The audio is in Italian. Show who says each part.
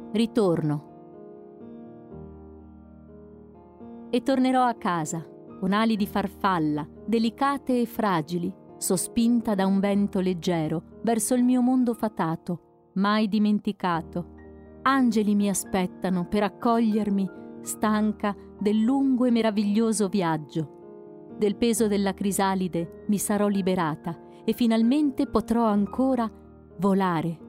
Speaker 1: Ritorno. E tornerò a casa, con ali di farfalla, delicate e fragili, sospinta da un vento leggero, verso il mio mondo fatato, mai dimenticato. Angeli mi aspettano per accogliermi, stanca del lungo e meraviglioso viaggio. Del peso della crisalide mi sarò liberata e finalmente potrò ancora volare